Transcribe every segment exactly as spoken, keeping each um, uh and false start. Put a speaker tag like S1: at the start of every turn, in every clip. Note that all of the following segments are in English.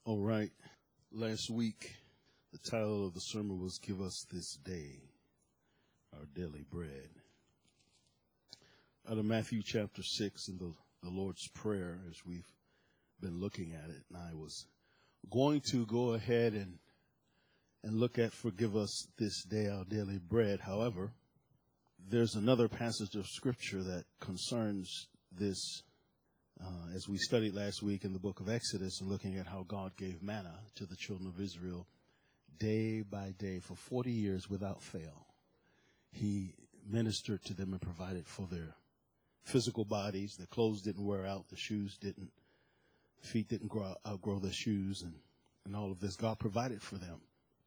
S1: All right. Last week, the title of the sermon was Give Us This Day Our Daily Bread. Out of Matthew chapter six in the, the Lord's Prayer, as we've been looking at it, and I was going to go ahead and and look at Forgive Us This Day Our Daily Bread. However, there's another passage of Scripture that concerns this. Uh, as we studied last week in the book of Exodus and looking at how God gave manna to the children of Israel day by day for forty years without fail. He ministered to them and provided for their physical bodies. Their clothes didn't wear out. The shoes didn't, feet didn't grow, outgrow their shoes and, and all of this. God provided for them.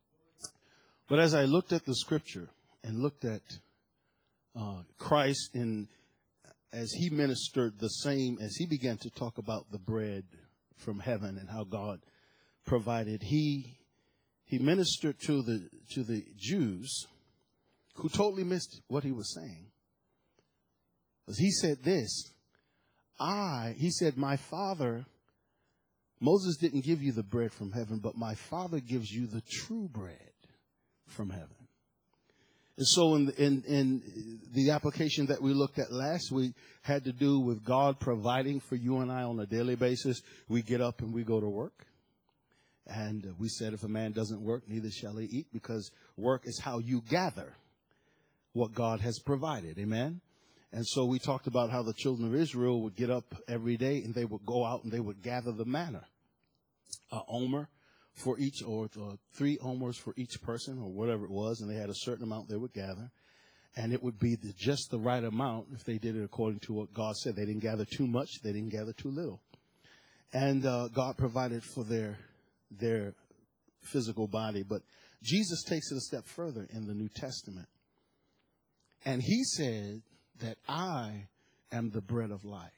S1: But as I looked at the scripture and looked at uh, Christ in as he ministered the same, as he began to talk about the bread from heaven and how God provided, he he ministered to the to the Jews who totally missed what he was saying. Because he said this, I, he said, my Father, Moses didn't give you the bread from heaven, but my Father gives you the true bread from heaven. And so in, in, in the application that we looked at last week had to do with God providing for you and I on a daily basis. We get up and we go to work. And we said if a man doesn't work, neither shall he eat, because work is how you gather what God has provided. Amen? And so we talked about how the children of Israel would get up every day and they would go out and they would gather the manna. A omer for each, or uh, three omers for each person, or whatever it was, and they had a certain amount they would gather, and it would be the, just the right amount if they did it according to what God said. They didn't gather too much, they didn't gather too little, and uh, God provided for their their physical body. But Jesus takes it a step further in the New Testament, and he said that I am the bread of life.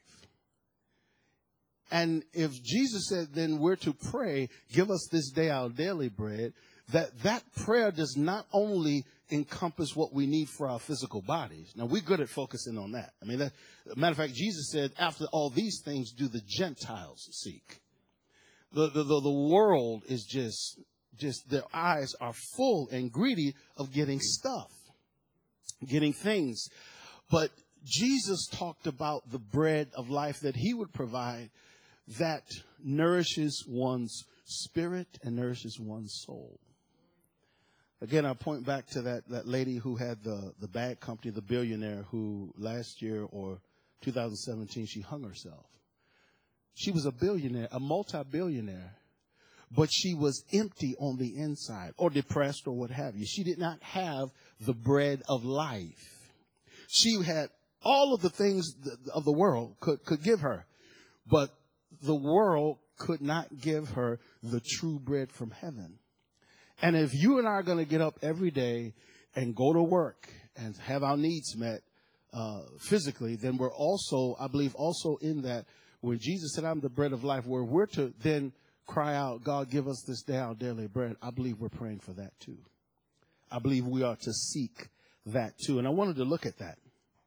S1: And if Jesus said, then we're to pray, give us this day our daily bread, that that prayer does not only encompass what we need for our physical bodies. Now, we're good at focusing on that. I mean, that, matter of fact, Jesus said, after all these things do the Gentiles seek. The, the, the, the world is just, just, their eyes are full and greedy of getting stuff, getting things. But Jesus talked about the bread of life that he would provide that nourishes one's spirit and nourishes one's soul. Again, I point back to that, that lady who had the, the bag company, the billionaire, who last year or two thousand seventeen, she hung herself. She was a billionaire, a multi-billionaire, but she was empty on the inside, or depressed, or what have you. She did not have the bread of life. She had all of the things of the world could, could give her, but the world could not give her the true bread from heaven. And if you and I are going to get up every day and go to work and have our needs met uh, physically, then we're also, I believe, also in that when Jesus said, I'm the bread of life, where we're to then cry out, God, give us this day our daily bread, I believe we're praying for that too. I believe we are to seek that too. And I wanted to look at that.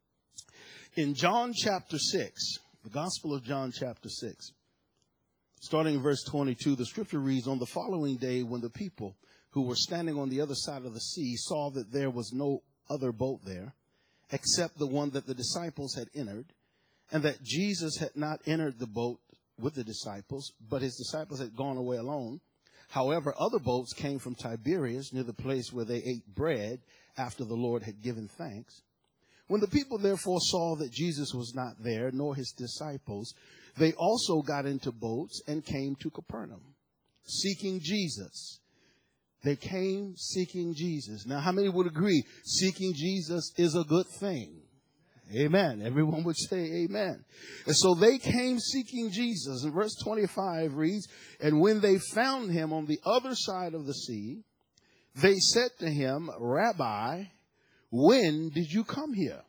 S1: In John chapter six, the Gospel of John chapter six, starting in verse twenty-two, the scripture reads, on the following day when the people who were standing on the other side of the sea saw that there was no other boat there except the one that the disciples had entered, and that Jesus had not entered the boat with the disciples, but his disciples had gone away alone. However, other boats came from Tiberias, near the place where they ate bread after the Lord had given thanks. When the people therefore saw that Jesus was not there, nor his disciples, they also got into boats and came to Capernaum, seeking Jesus. They came seeking Jesus. Now, how many would agree seeking Jesus is a good thing? Amen. Everyone would say amen. And so they came seeking Jesus. And verse twenty-five reads, and when they found him on the other side of the sea, they said to him, Rabbi, when did you come here?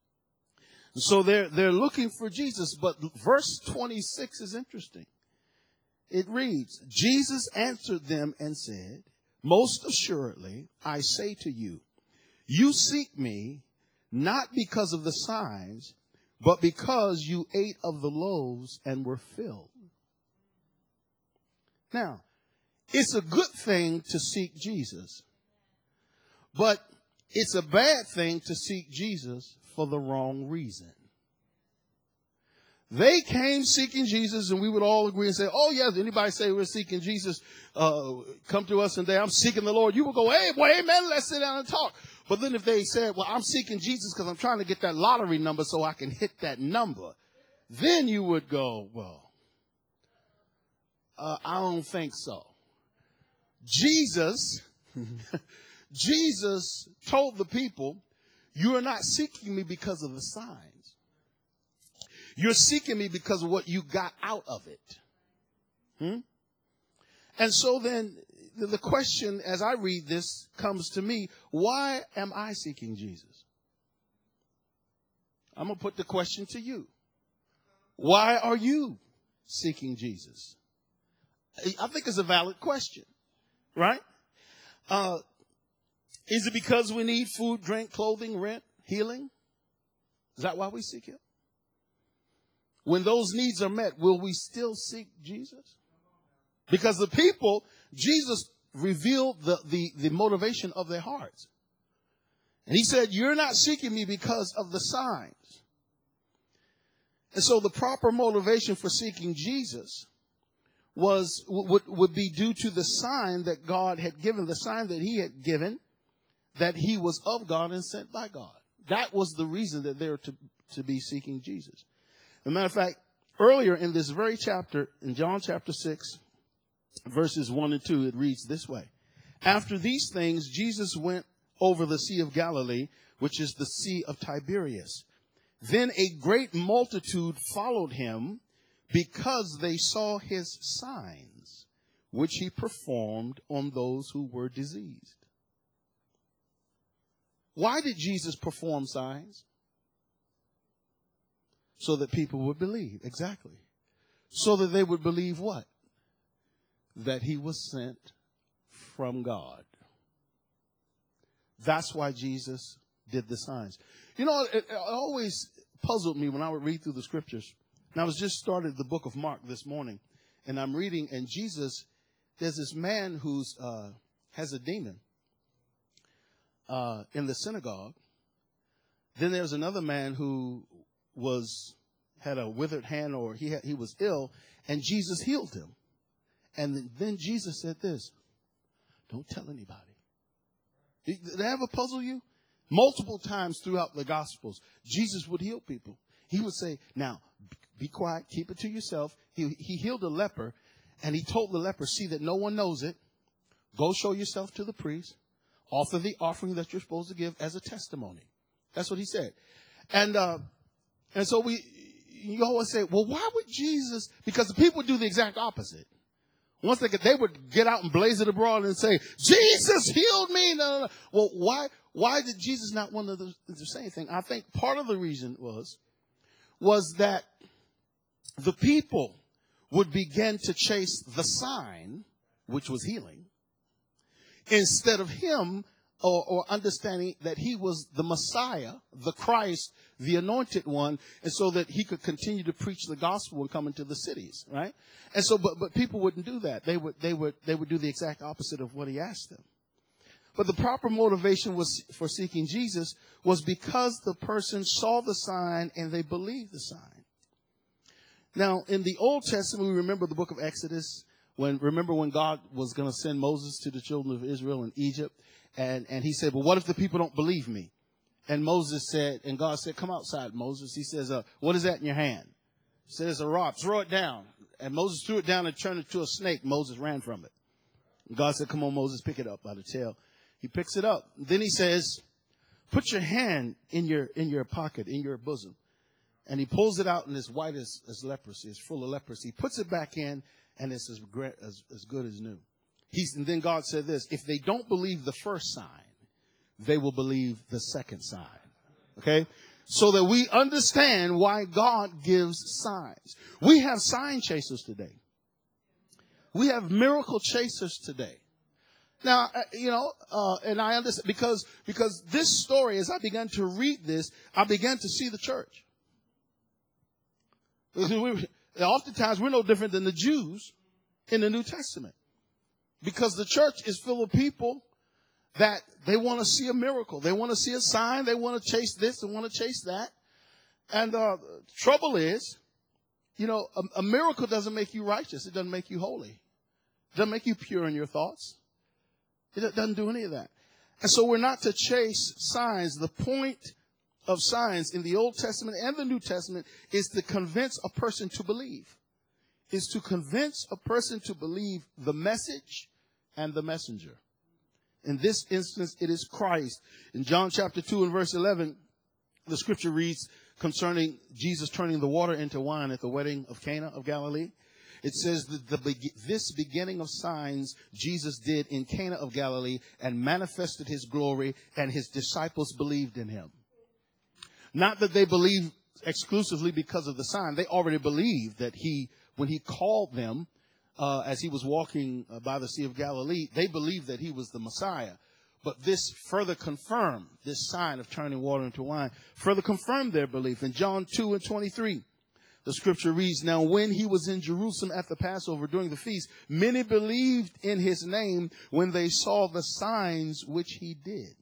S1: So they're, they're looking for Jesus, but verse twenty-six is interesting. It reads, Jesus answered them and said, most assuredly, I say to you, you seek me not because of the signs, but because you ate of the loaves and were filled. Now, It's a good thing to seek Jesus, but it's a bad thing to seek Jesus for the wrong reason. They came seeking Jesus, and we would all agree and say, oh, yes, anybody say we're seeking Jesus, uh, come to us and say, I'm seeking the Lord. You would go, hey, boy, amen, let's sit down and talk. But then if they said, well, I'm seeking Jesus because I'm trying to get that lottery number so I can hit that number, then you would go, well, uh, I don't think so. Jesus, Jesus told the people, you are not seeking me because of the signs. You're seeking me because of what you got out of it. Hmm? And so then the question as I read this comes to me, why am I seeking Jesus? I'm going to put the question to you. Why are you seeking Jesus? I think it's a valid question, right? Uh, is it because we need food, drink, clothing, rent, healing? Is that why we seek him? When those needs are met, will we still seek Jesus? Because the people, Jesus revealed the, the, the motivation of their hearts. And he said, you're not seeking me because of the signs. And so the proper motivation for seeking Jesus was would, would be due to the sign that God had given, the sign that he had given, that he was of God and sent by God. That was the reason that they were to, to be seeking Jesus. As a matter of fact, earlier in this very chapter, in John chapter six, verses one and two, it reads this way. After these things, Jesus went over the Sea of Galilee, which is the Sea of Tiberias. Then a great multitude followed him because they saw his signs, which he performed on those who were diseased. Why did Jesus perform signs? So that people would believe. Exactly. So that they would believe what? That he was sent from God. That's why Jesus did the signs. You know, it, it always puzzled me when I would read through the scriptures. And I was just started the book of Mark this morning. And I'm reading, and Jesus, there's this man who's uh, has a demon uh, in the synagogue. Then there's another man who was had a withered hand, or he had, he was ill, and Jesus healed him. And then Jesus said this, don't tell anybody. Did that ever puzzle you? Multiple times throughout the Gospels, Jesus would heal people. He would say, now, be quiet, keep it to yourself. He, he healed a leper, and he told the leper, see that no one knows it. Go show yourself to the priest. Offer the offering that you're supposed to give as a testimony. That's what he said. And uh, and so we, you always say, well, why would Jesus? Because the people do the exact opposite. Once they get, they would get out and blaze it abroad and say, Jesus healed me. No, no, no. Well, why, why did Jesus not want to say anything? I think part of the reason was, was that the people would begin to chase the sign, which was healing, instead of him or, or understanding that he was the Messiah, the Christ, the anointed one, and so that he could continue to preach the gospel and come into the cities, right? And so, but, but people wouldn't do that. They would, they would, they would do the exact opposite of what he asked them. But the proper motivation was for seeking Jesus was because the person saw the sign and they believed the sign. Now, in the Old Testament, we remember the book of Exodus. When remember when God was going to send Moses to the children of Israel in Egypt, and and he said, "Well, what if the people don't believe me?" And Moses said, and God said, "Come outside, Moses." He says, uh, "What is that in your hand?" He says, "A rock. Throw it down." And Moses threw it down and turned it to a snake. Moses ran from it. And God said, "Come on, Moses, pick it up by the tail." He picks it up. Then he says, "Put your hand in your in your pocket, in your bosom." And he pulls it out, and it's white as, as leprosy. It's full of leprosy. He puts it back in, and it's as, as, as good as new. He's, and then God said this, if they don't believe the first sign, they will believe the second sign. Okay? So that we understand why God gives signs. We have sign chasers today. We have miracle chasers today. Now, you know, uh, and I understand because, because this story, as I began to read this, I began to see the church. We, oftentimes, we're no different than the Jews in the New Testament. Because the church is full of people that they want to see a miracle. They want to see a sign. They want to chase this and want to chase that. And uh, the trouble is, you know, a, a miracle doesn't make you righteous. It doesn't make you holy. It doesn't make you pure in your thoughts. It doesn't do any of that. And so we're not to chase signs. The point of signs in the Old Testament and the New Testament is to convince a person to believe. Is to convince a person to believe the message and the messenger. In this instance, it is Christ. In John chapter two and verse eleven, the scripture reads concerning Jesus turning the water into wine at the wedding of Cana of Galilee. It says that the, this beginning of signs Jesus did in Cana of Galilee and manifested his glory, and his disciples believed in him. Not that they believed exclusively because of the sign. They already believed that he, when he called them, uh, as he was walking uh, by the Sea of Galilee, they believed that he was the Messiah. But this further confirmed, this sign of turning water into wine, further confirmed their belief. In John two and twenty-three, the scripture reads, now when he was in Jerusalem at the Passover during the feast, many believed in his name when they saw the signs which he did.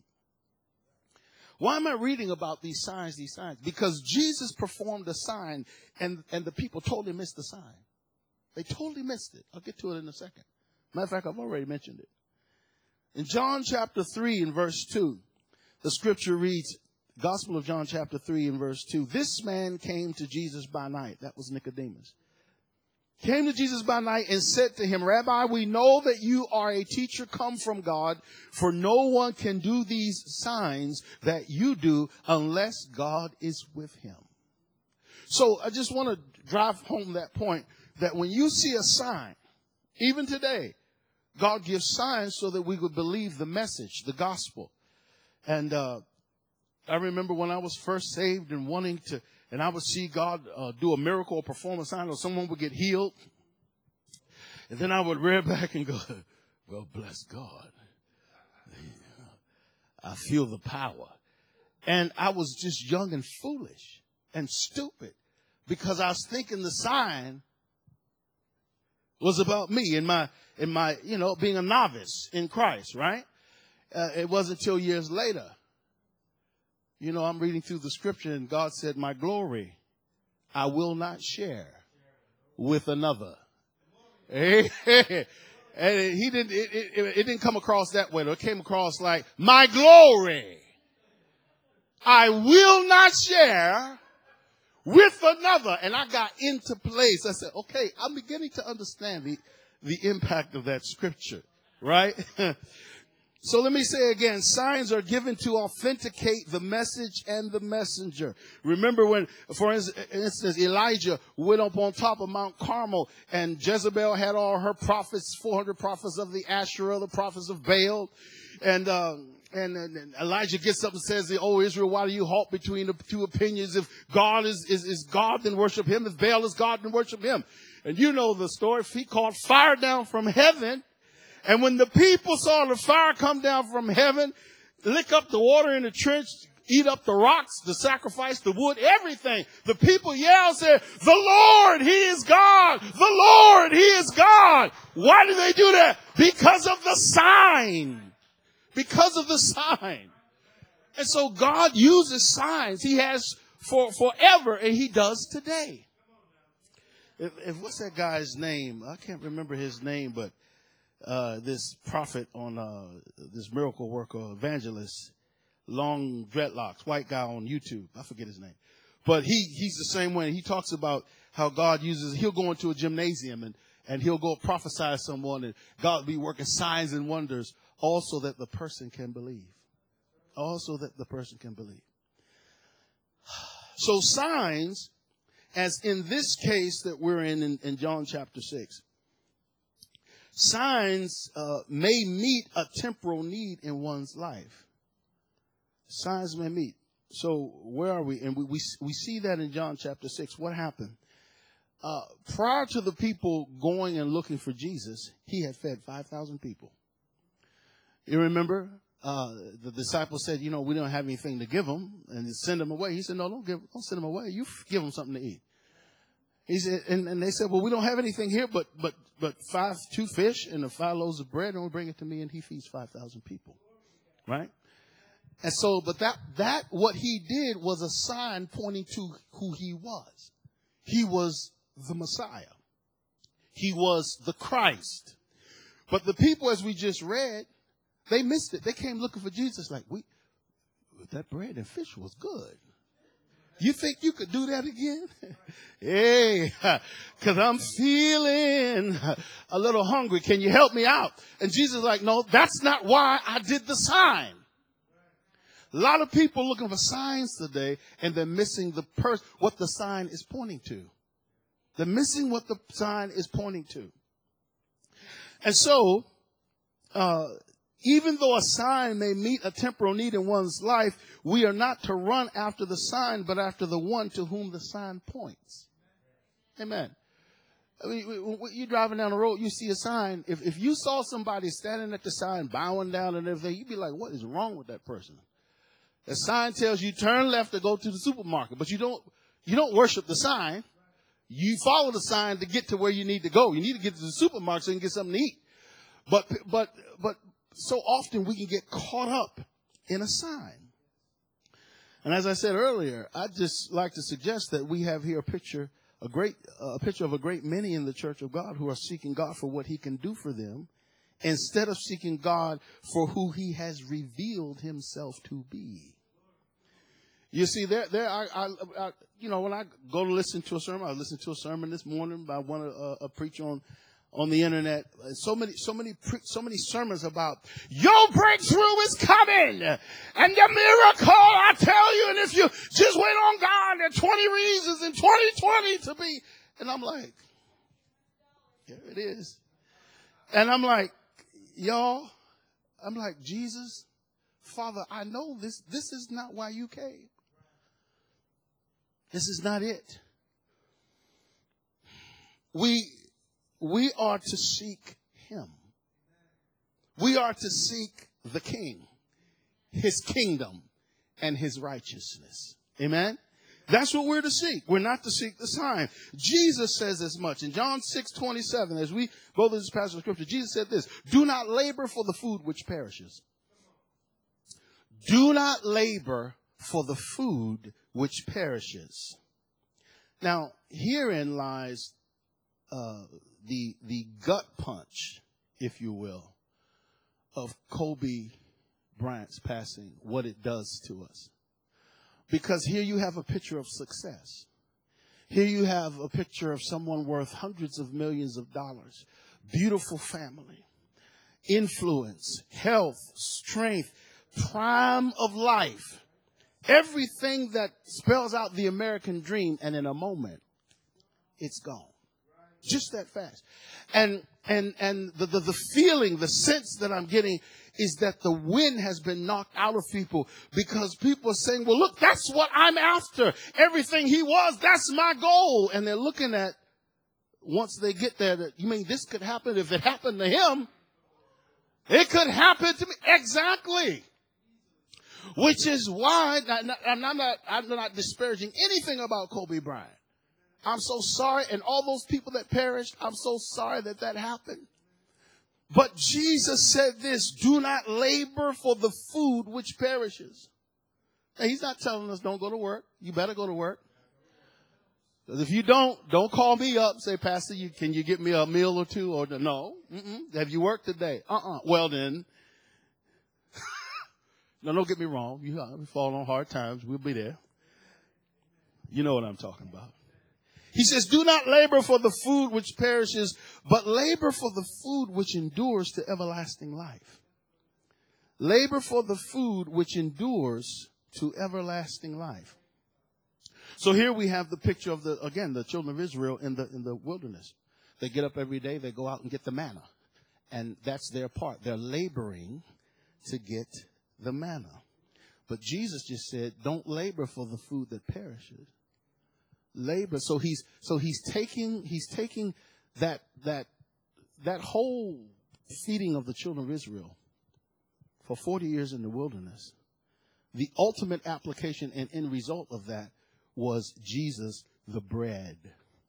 S1: Why am I reading about these signs, these signs? Because Jesus performed a sign, and, and the people totally missed the sign. They totally missed it. I'll get to it in a second. Matter of fact, I've already mentioned it. In John chapter three and verse two, the scripture reads, Gospel of John chapter three and verse two, this man came to Jesus by night. That was Nicodemus. Came to Jesus by night and said to him, Rabbi, we know that you are a teacher come from God, for no one can do these signs that you do unless God is with him. So I just want to drive home that point that when you see a sign, even today, God gives signs so that we would believe the message, the gospel. And uh, I remember when I was first saved and wanting to, and I would see God uh, do a miracle or perform a sign, or someone would get healed. And then I would rear back and go, well, bless God. I feel the power. And I was just young and foolish and stupid because I was thinking the sign was about me and my, and my, you know, being a novice in Christ, right? Uh, it wasn't until years later. You know, I'm reading through the scripture and God said, my glory I will not share with another. And he didn't, it, it, it didn't come across that way. It came across like, my glory I will not share with another. And I got into place. I said, okay, I'm beginning to understand the, the impact of that scripture, right? So let me say again, signs are given to authenticate the message and the messenger. Remember when, for instance, Elijah went up on top of Mount Carmel and Jezebel had all her prophets, four hundred prophets of the Asherah, the prophets of Baal. And, um, and, and Elijah gets up and says, oh, Israel, why do you halt between the two opinions? If God is, is, is God, then worship him. If Baal is God, then worship him. And you know the story. He called fire down from heaven. And when the people saw the fire come down from heaven, lick up the water in the trench, eat up the rocks, the sacrifice, the wood, everything, the people yelled, said, the Lord, he is God. The Lord, he is God. Why did they do that? Because of the sign. Because of the sign. And so God uses signs. He has for forever, and he does today. If, if what's that guy's name? I can't remember his name, but Uh, this prophet on uh, this miracle worker evangelist, long dreadlocks, white guy on YouTube. I forget his name. But he he's the same way. He talks about how God uses, he'll go into a gymnasium and, and he'll go prophesy to someone and God will be working signs and wonders also that the person can believe. Also that the person can believe. So signs, as in this case that we're in in, in John chapter six, signs uh, may meet a temporal need in one's life. Signs may meet. So where are we? And we we, we see that in John chapter six. What happened? Uh, prior to the people going and looking for Jesus, he had fed five thousand people. You remember? Uh, the disciples said, you know, we don't have anything to give them and send them away. He said, no, don't give, don't send them away. You give them something to eat. He said, and, and they said, well, we don't have anything here but but but five, two fish and the five loaves of bread, and we'll bring it to me, and he feeds five thousand people. Right? And so, but that, that, what he did was a sign pointing to who he was. He was the Messiah. He was the Christ. But the people, as we just read, they missed it. They came looking for Jesus like, we, that bread and fish was good. You think you could do that again? Hey, because I'm feeling a little hungry. Can you help me out? And Jesus is like, no, that's not why I did the sign. A lot of people looking for signs today, and they're missing the pers- what the sign is pointing to. They're missing what the sign is pointing to. And so, uh, even though a sign may meet a temporal need in one's life, we are not to run after the sign, but after the one to whom the sign points. Amen. I mean, when you're driving down the road, you see a sign. If, if you saw somebody standing at the sign, bowing down and everything, you'd be like, what is wrong with that person? The sign tells you turn left to go to the supermarket, but you don't, you don't worship the sign. You follow the sign to get to where you need to go. You need to get to the supermarket so you can get something to eat. But, but, but so often we can get caught up in a sign. And as I said earlier, I'd just like to suggest that we have here a picture, a great, uh, a picture of a great many in the church of God who are seeking God for what he can do for them, instead of seeking God for who he has revealed himself to be. You see, there, there, I, I, I, you know, when I go to listen to a sermon, I listened to a sermon this morning by one uh, a preacher on, on the internet. So many, so many, so many sermons about your breakthrough is coming, and your miracle, I tell you. And if you just wait on God, there are twenty reasons in twenty twenty to be. And I'm like, here it is. And I'm like, y'all, I'm like, Jesus, Father, I know this. This is not why you came. This is not it. We, we are to seek him. We are to seek the King, his kingdom, and his righteousness. Amen? That's what we're to seek. We're not to seek the sign. Jesus says as much. In John six twenty-seven, as we go through this passage of scripture, Jesus said this: do not labor for the food which perishes. Do not labor for the food which perishes. Now, herein lies uh, the the gut punch, if you will, of Kobe Bryant's passing, what it does to us. Because here you have a picture of success. Here you have a picture of someone worth hundreds of millions of dollars, beautiful family, influence, health, strength, prime of life. Everything that spells out the American dream, and in a moment, it's gone. Just that fast. And and and the, the, the feeling, the sense that I'm getting is that the wind has been knocked out of people, because people are saying, well, look, that's what I'm after. Everything he was, that's my goal. And they're looking at, once they get there, that, you mean this could happen? If it happened to him, it could happen to me. Exactly. Which is why, and I'm not, I'm not disparaging anything about Kobe Bryant. I'm so sorry. And all those people that perished, I'm so sorry that that happened. But Jesus said this: do not labor for the food which perishes. Now, he's not telling us don't go to work. You better go to work. Because if you don't, don't call me up and say, Pastor, you, can you get me a meal or two? Or no. Mm-mm. Have you worked today? Uh-uh. Well, then. No, don't get me wrong. You uh, fall on hard times. We'll be there. You know what I'm talking about. He says, do not labor for the food which perishes, but labor for the food which endures to everlasting life. Labor for the food which endures to everlasting life. So here we have the picture of the, again, the children of Israel in the, in the wilderness. They get up every day. They go out and get the manna. And that's their part. They're laboring to get the manna. But Jesus just said, don't labor for the food that perishes. Labor. So he's, so he's taking, he's taking that, that, that whole feeding of the children of Israel for forty years in the wilderness. The ultimate application and end result of that was Jesus, the bread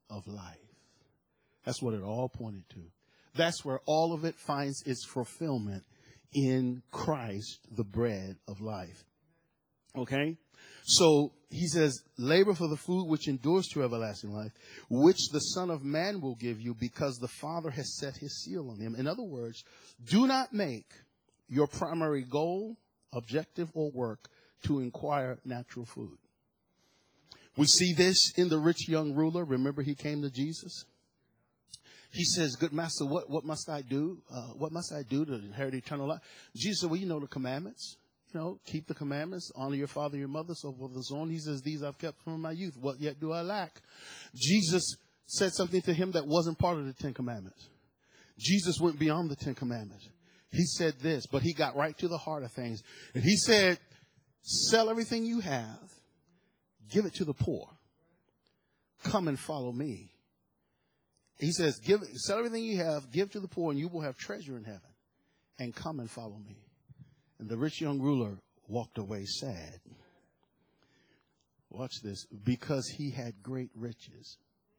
S1: of life. That's what it all pointed to. That's where all of it finds its fulfillment, in Christ, the bread of life. Okay? So he says, labor for the food which endures to everlasting life, which the Son of Man will give you, because the Father has set his seal on him. In other words, do not make your primary goal, objective, or work to acquire natural food. We see this in the rich young ruler. Remember, he came to Jesus. He says, good master, what, what must I do? Uh, what must I do to inherit eternal life? Jesus said, well, you know the commandments. You know, keep the commandments, honor your father and your mother, so forth and so on. He says, these I've kept from my youth. What yet do I lack? Jesus said something to him that wasn't part of the Ten Commandments. Jesus went beyond the Ten Commandments. He said this, but he got right to the heart of things. And he said, sell everything you have, give it to the poor. Come and follow me. He says, give, sell everything you have, give to the poor, and you will have treasure in heaven. And come and follow me. And the rich young ruler walked away sad. Watch this. Because he had great riches.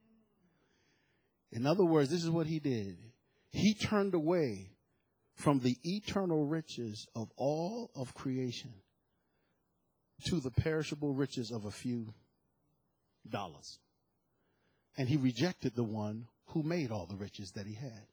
S1: In other words, this is what he did. He turned away from the eternal riches of all of creation to the perishable riches of a few dollars. And he rejected the one who made all the riches that he had.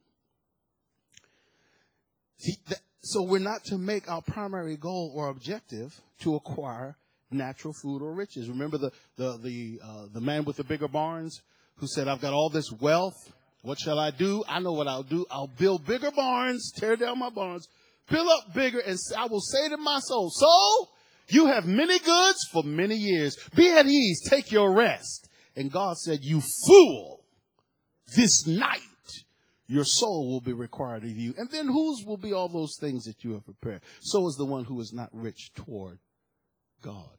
S1: See, that, so we're not to make our primary goal or objective to acquire natural food or riches. Remember the the the uh, the man with the bigger barns who said, I've got all this wealth. What shall I do? I know what I'll do. I'll build bigger barns, tear down my barns, build up bigger, and I will say to my soul, soul, you have many goods for many years. Be at ease. Take your rest. And God said, you fool. This night, your soul will be required of you. And then whose will be all those things that you have prepared? So is the one who is not rich toward God.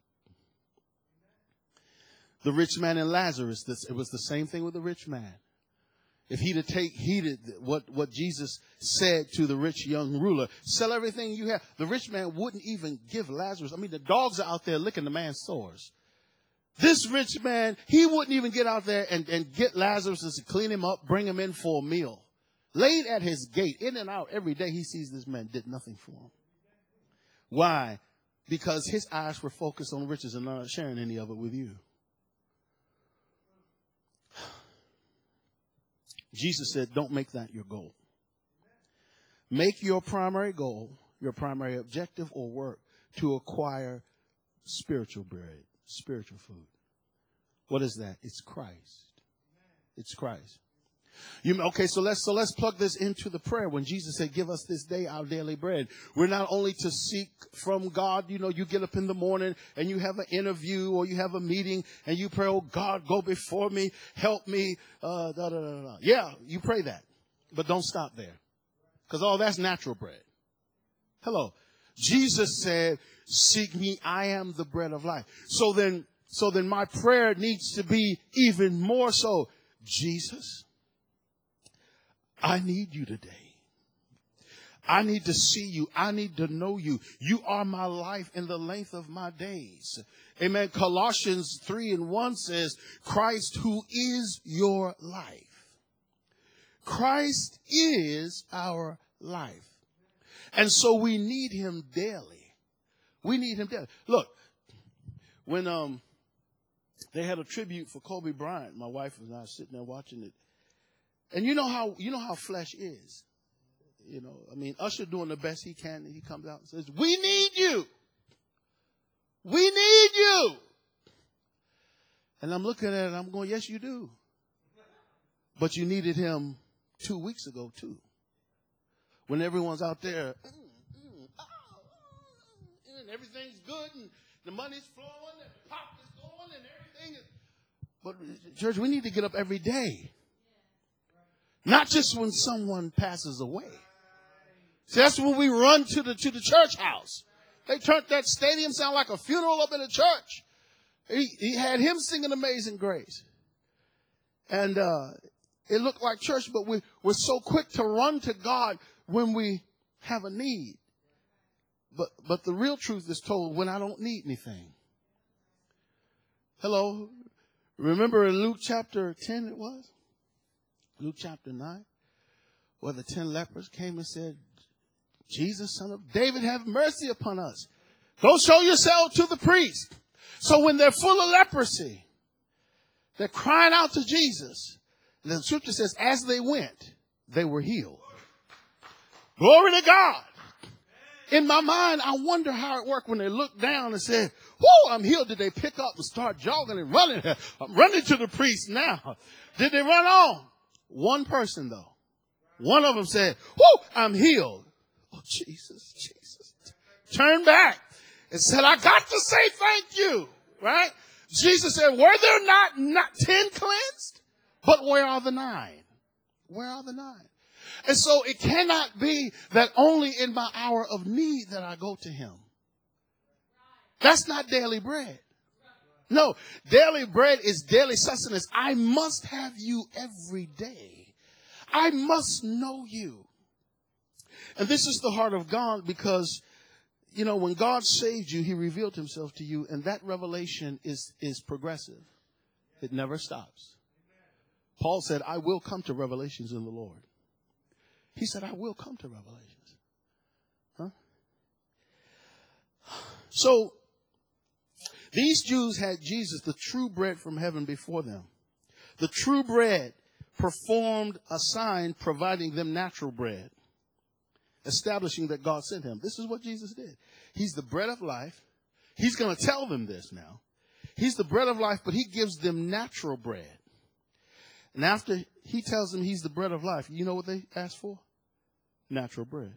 S1: The rich man and Lazarus, this, it was the same thing with the rich man. If he'd have take heeded what, what Jesus said to the rich young ruler, sell everything you have. The rich man wouldn't even give Lazarus. I mean, the dogs are out there licking the man's sores. This rich man, he wouldn't even get out there and, and get Lazarus to clean him up, bring him in for a meal. Laid at his gate, in and out every day, he sees this man did nothing for him. Why? Because his eyes were focused on riches and not sharing any of it with you. Jesus said, don't make that your goal. Make your primary goal, your primary objective or work to acquire spiritual bread, spiritual food. What is that? It's Christ. It's Christ. You, okay, so let's so let's plug this into the prayer. When Jesus said, give us this day our daily bread, we're not only to seek from God. You know, you get up in the morning and you have an interview or you have a meeting and you pray, oh God, go before me, help me. Uh, da, da, da, da. Yeah, you pray that, but don't stop there, because all that's natural bread. Hello, Jesus said, seek me, I am the bread of life. So then, so then my prayer needs to be even more so, Jesus, I need you today. I need to see you. I need to know you. You are my life in the length of my days. Amen. Colossians three and one says, Christ who is your life. Christ is our life. And so we need him daily. We need him daily. Look, when um they had a tribute for Kobe Bryant, my wife and I were sitting there watching it. And you know how you know how flesh is. You know, I mean, Usher doing the best he can, and he comes out and says, we need you. We need you. And I'm looking at it and I'm going, yes, you do. But you needed him two weeks ago, too. When everyone's out there, mm, mm, oh, mm, and everything's good, and the money's flowing, and the pop is going, and everything is. But, church, we need to get up every day. Not just when someone passes away. See, that's when we run to the to the church house. They turned that stadium sound like a funeral up in a church. He, he had him singing Amazing Grace. And uh, it looked like church, but we, we're so quick to run to God when we have a need. But but the real truth is told when I don't need anything. Hello? Remember in Luke chapter ten it was? Luke chapter nine, where the ten lepers came and said, Jesus, son of David, have mercy upon us. Go show yourself to the priest. So when they're full of leprosy, they're crying out to Jesus. And the scripture says, as they went, they were healed. Glory to God. In my mind, I wonder how it worked when they looked down and said, whoo, I'm healed. Did they pick up and start jogging and running? I'm running to the priest now. Did they run on? One person, though. One of them said, whoo, I'm healed. Oh, Jesus, Jesus. Turn back and said, I got to say thank you. Right? Jesus said, were there not, not ten cleansed? But where are the nine? Where are the nine? And so it cannot be that only in my hour of need that I go to him. That's not daily bread. No, daily bread is daily sustenance. I must have you every day. I must know you. And this is the heart of God because, you know, when God saved you, he revealed himself to you. And that revelation is, is progressive. It never stops. Paul said, I will come to revelations in the Lord. He said, I will come to revelations. Huh? So these Jews had Jesus, the true bread from heaven, before them. The true bread performed a sign providing them natural bread, establishing that God sent him. This is what Jesus did. He's the bread of life. He's going to tell them this now. He's the bread of life, but he gives them natural bread. And after he tells them he's the bread of life, you know what they ask for? Natural bread.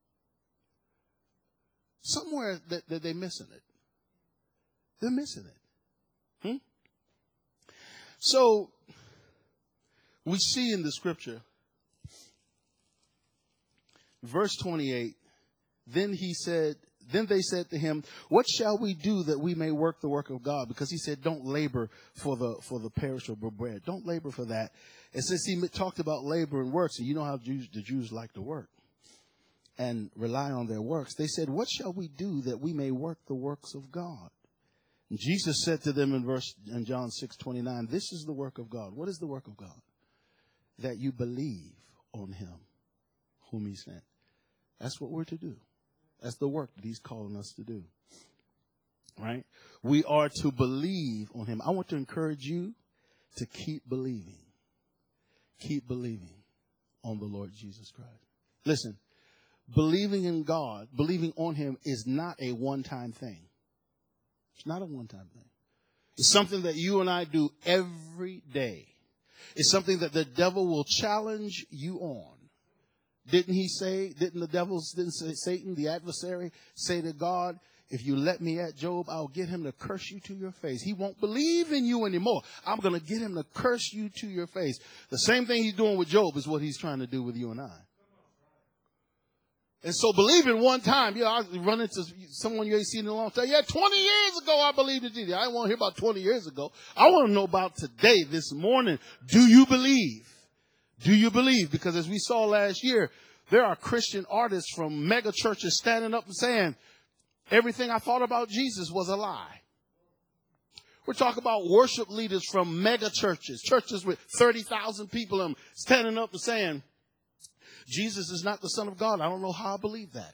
S1: Somewhere that, that they're missing it. They're missing it. Hmm? So we see in the scripture, verse twenty-eight, then he said, then they said to him, what shall we do that we may work the work of God? Because he said, don't labor for the for the perishable bread. Don't labor for that. And since he talked about labor and works, and you know how Jews, the Jews like to work and rely on their works, they said, what shall we do that we may work the works of God? And Jesus said to them in verse in John six twenty-nine, this is the work of God. What is the work of God? That you believe on him whom he sent. That's what we're to do. That's the work that he's calling us to do. Right? We are to believe on him. I want to encourage you to keep believing. Keep believing on the Lord Jesus Christ. Listen, believing in God, believing on him is not a one-time thing. It's not a one-time thing. It's something that you and I do every day. It's something that the devil will challenge you on. Didn't he say, didn't the devil, didn't say, Satan, the adversary, say to God, if you let me at Job, I'll get him to curse you to your face. He won't believe in you anymore. I'm going to get him to curse you to your face. The same thing he's doing with Job is what he's trying to do with you and I. And so believing one time, you know, I run into someone you ain't seen in a long time. Yeah, twenty years ago I believed in Jesus. I don't want to hear about twenty years ago. I want to know about today, this morning. Do you believe? Do you believe? Because as we saw last year, there are Christian artists from mega churches standing up and saying, everything I thought about Jesus was a lie. We're talking about worship leaders from mega churches, churches with thirty thousand people and standing up and saying, Jesus is not the Son of God. I don't know how I believe that.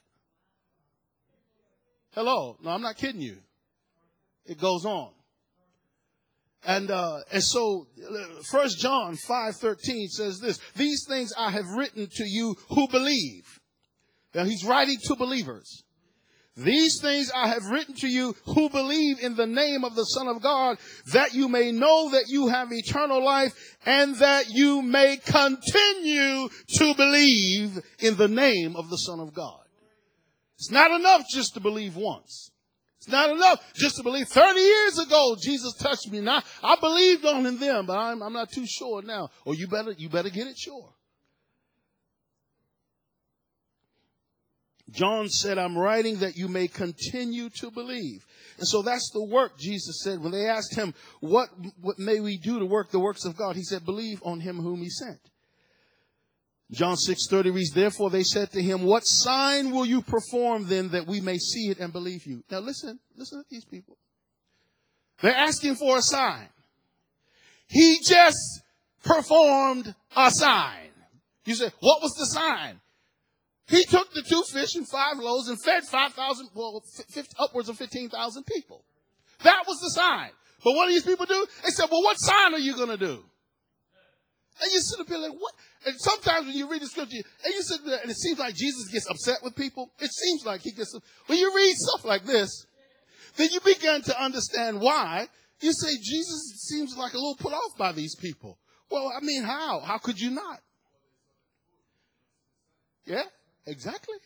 S1: Hello. No, I'm not kidding you. It goes on. And, uh, and so First John five thirteen says this, these things I have written to you who believe. Now he's writing to believers. These things I have written to you who believe in the name of the Son of God, that you may know that you have eternal life and that you may continue to believe in the name of the Son of God. It's not enough just to believe once. It's not enough just to believe. thirty years ago, Jesus touched me. Now, I believed on him then, but I'm, I'm not too sure now. Or you better, you better get it sure. John said, I'm writing that you may continue to believe. And so that's the work, Jesus said. When they asked him, what, what may we do to work the works of God? He said, believe on him whom he sent. John six thirty reads, therefore they said to him, what sign will you perform then that we may see it and believe you? Now listen, listen to these people. They're asking for a sign. He just performed a sign. You say, what was the sign? He took the two fish and five loaves and fed five thousand, well, fifty, upwards of fifteen thousand people. That was the sign. But what do these people do? They said, well, what sign are you going to do? And you sit up here like, what? And sometimes when you read the scripture, and you sit there, and it seems like Jesus gets upset with people. It seems like he gets, when you read stuff like this, then you begin to understand why. You say, Jesus seems like a little put off by these people. Well, I mean, how? How could you not? Yeah, exactly.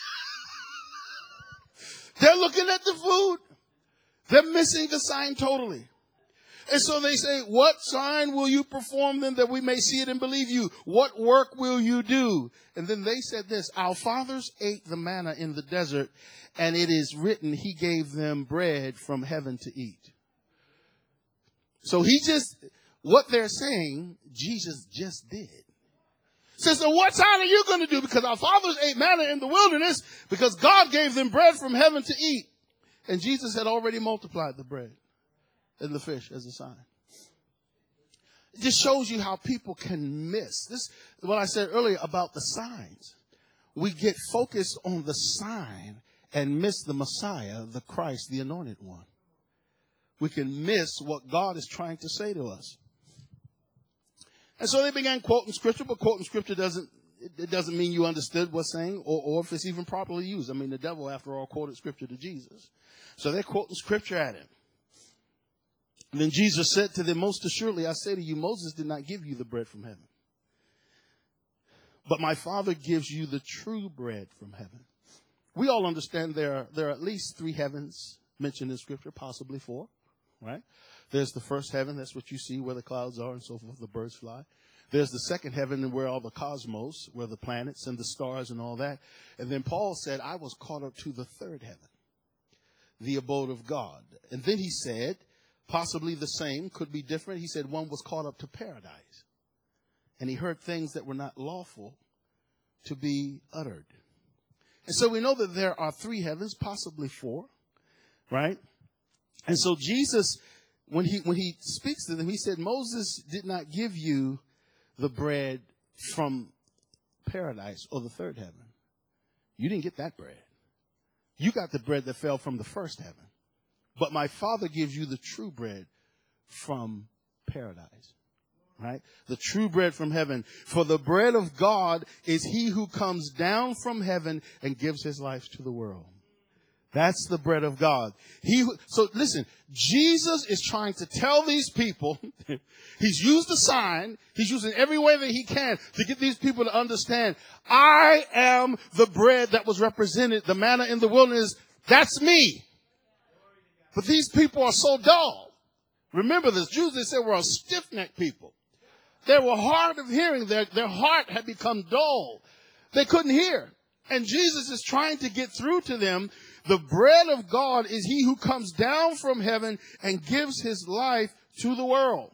S1: They're looking at the food. They're missing the sign totally. And so they say, what sign will you perform then that we may see it and believe you? What work will you do? And then they said this, our fathers ate the manna in the desert, and it is written he gave them bread from heaven to eat. So he just, what they're saying, Jesus just did. So, so what sign are you going to do? Because our fathers ate manna in the wilderness because God gave them bread from heaven to eat. And Jesus had already multiplied the bread and the fish as a sign. It just shows you how people can miss. This is what I said earlier about the signs. We get focused on the sign and miss the Messiah, the Christ, the anointed one. We can miss what God is trying to say to us. And so they began quoting scripture, but quoting scripture doesn't, it doesn't mean you understood what's saying or, or if it's even properly used. I mean, the devil, after all, quoted scripture to Jesus. So they're quoting scripture at him. And then Jesus said to them, most assuredly, I say to you, Moses did not give you the bread from heaven, but my Father gives you the true bread from heaven. We all understand there are, there are at least three heavens mentioned in scripture, possibly four, right? There's the first heaven. That's what you see where the clouds are and so forth, the birds fly. There's the second heaven where all the cosmos, where the planets and the stars and all that. And then Paul said, I was caught up to the third heaven, the abode of God. And then he said, possibly the same, could be different. He said one was caught up to paradise. And he heard things that were not lawful to be uttered. And so we know that there are three heavens, possibly four, right? And so Jesus, when he when he speaks to them, he said, Moses did not give you the bread from paradise or the third heaven. You didn't get that bread. You got the bread that fell from the first heaven. But my Father gives you the true bread from paradise, right? The true bread from heaven. For the bread of God is he who comes down from heaven and gives his life to the world. That's the bread of God. He, so listen, Jesus is trying to tell these people, he's used a sign, he's using every way that he can to get these people to understand, I am the bread that was represented, the manna in the wilderness, that's me. But these people are so dull. Remember this, Jews, they said, were a stiff-necked people. They were hard of hearing, their, their heart had become dull. They couldn't hear. And Jesus is trying to get through to them. The bread of God is he who comes down from heaven and gives his life to the world.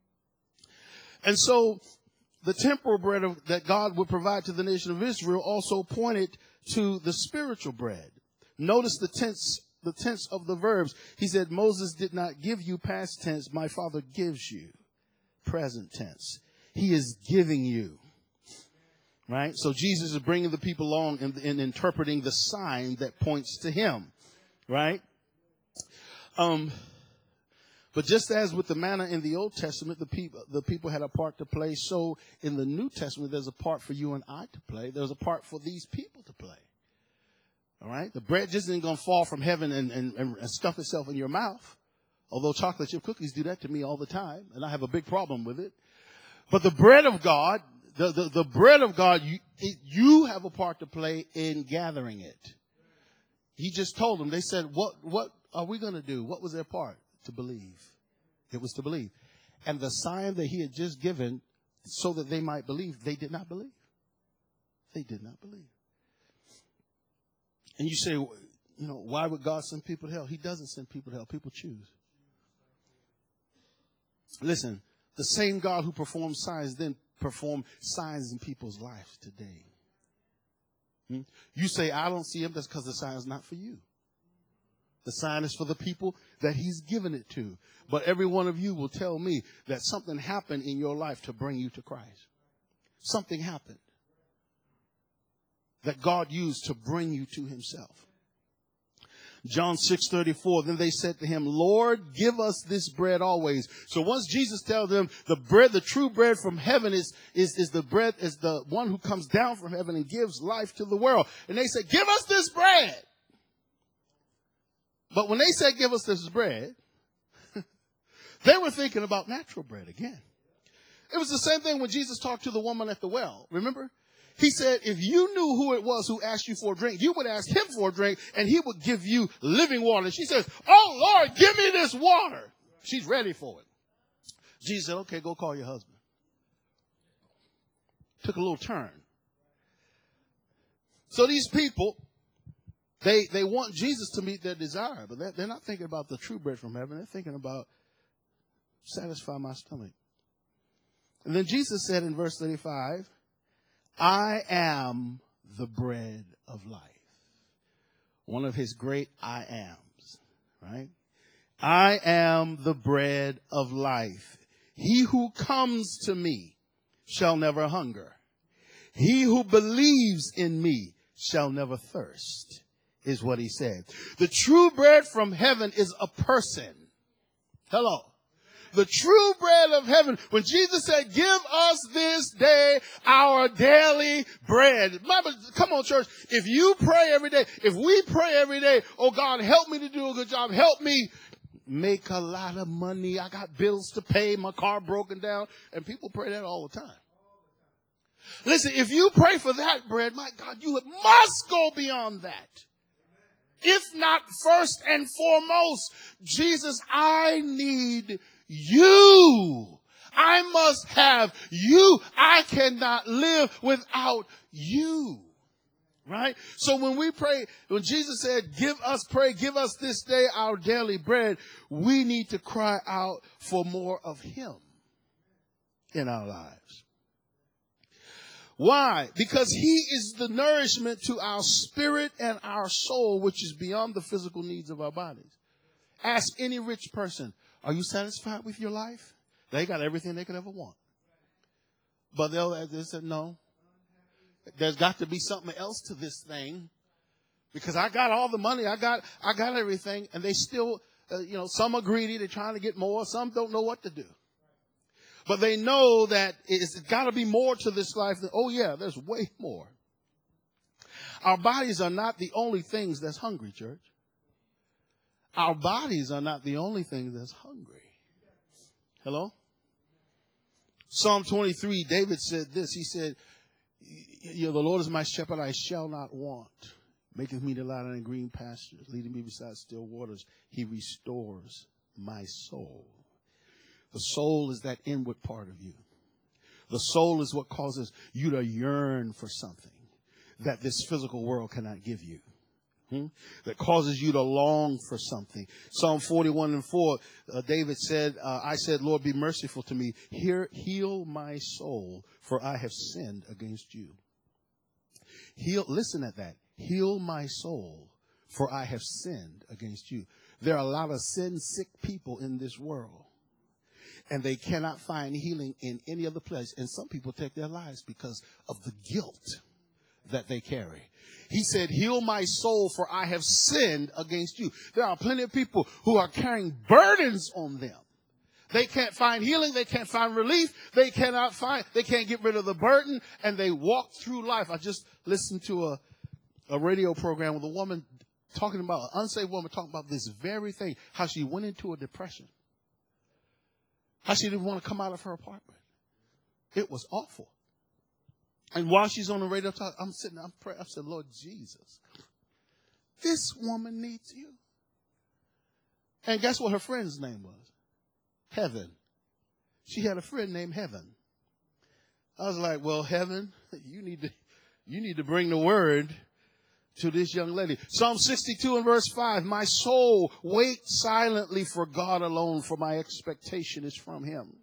S1: And so the temporal bread of, that God would provide to the nation of Israel also pointed to the spiritual bread. Notice the tense, the tense of the verbs. He said, Moses did not give you past tense. My Father gives you present tense. He is giving you. Right? So Jesus is bringing the people along and, and interpreting the sign that points to him. Right? Um, but just as with the manna in the Old Testament, the people, the people had a part to play. So in the New Testament, there's a part for you and I to play. There's a part for these people to play. All right? The bread just isn't going to fall from heaven and, and, and stuff itself in your mouth. Although chocolate chip cookies do that to me all the time. And I have a big problem with it. But the bread of God, The, the, the bread of God, you, it, you have a part to play in gathering it. He just told them, they said, what, what are we going to do? What was their part? To believe. It was to believe. And the sign that he had just given so that they might believe, they did not believe. They did not believe. And you say, you know, why would God send people to hell? He doesn't send people to hell. People choose. Listen, the same God who performs signs then perform signs in people's lives today. Hmm? You say, I don't see him. That's because the sign is not for you. The sign is for the people that he's given it to. But every one of you will tell me that something happened in your life to bring you to Christ. Something happened that God used to bring you to himself. John six thirty-four, then they said to him, Lord, give us this bread always. So once Jesus tells them the bread, the true bread from heaven is, is, is the bread, is the one who comes down from heaven and gives life to the world. And they said, give us this bread. But when they said, give us this bread, they were thinking about natural bread again. It was the same thing when Jesus talked to the woman at the well. Remember? He said, if you knew who it was who asked you for a drink, you would ask him for a drink and he would give you living water. She says, oh, Lord, give me this water. She's ready for it. Jesus said, okay, go call your husband. Took a little turn. So these people, they, they want Jesus to meet their desire, but they're, they're not thinking about the true bread from heaven. They're thinking about satisfy my stomach. And then Jesus said in verse thirty-five, I am the bread of life. One of his great I ams, right? I am the bread of life. He who comes to me shall never hunger. He who believes in me shall never thirst, is what he said. The true bread from heaven is a person. Hello. The true bread of heaven. When Jesus said, give us this day our daily bread. Come on, church. If you pray every day, if we pray every day, oh God, help me to do a good job. Help me make a lot of money. I got bills to pay. My car broken down. And people pray that all the time. Listen, if you pray for that bread, my God, you must go beyond that. If not first and foremost, Jesus, I need you. I must have you. I cannot live without you. Right? So when we pray, when Jesus said, give us, pray, give us this day our daily bread, we need to cry out for more of him in our lives. Why? Because he is the nourishment to our spirit and our soul, which is beyond the physical needs of our bodies. Ask any rich person, are you satisfied with your life? They got everything they could ever want. But they'll they said, no. There's got to be something else to this thing. Because I got all the money. I got I got everything. And they still, uh, you know, some are greedy. They're trying to get more. Some don't know what to do. But they know that it's got to be more to this life. Than, oh, yeah, there's way more. Our bodies are not the only things that's hungry, church. Our bodies are not the only thing that's hungry. Hello? Psalm twenty-three, David said this. He said, you know, the Lord is my shepherd, I shall not want. Maketh me to lie down in green pastures, leading me beside still waters. He restores my soul. The soul is that inward part of you. The soul is what causes you to yearn for something that this physical world cannot give you. Hmm? That causes you to long for something. Psalm forty-one and four, uh, David said, uh, I said, Lord, be merciful to me. Hear, heal my soul, for I have sinned against you. Heal, listen at that. Heal my soul, for I have sinned against you. There are a lot of sin-sick people in this world, and they cannot find healing in any other place. And some people take their lives because of the guilt that they carry. He said, heal my soul, for I have sinned against you. There are plenty of people who are carrying burdens on them. They can't find healing. They can't find relief. They cannot find, they can't get rid of the burden, and they walk through life. I just listened to a, a radio program with a woman talking about, an unsaved woman talking about this very thing, how she went into a depression. How she didn't want to come out of her apartment. It was awful. And while she's on the radio, I'm sitting there, I'm praying. I said, Lord Jesus, this woman needs you. And guess what her friend's name was? Heaven. She had a friend named Heaven. I was like, well, Heaven, you need to, you need to bring the word to this young lady. Psalm sixty-two and verse five, my soul wait silently for God alone, for my expectation is from him.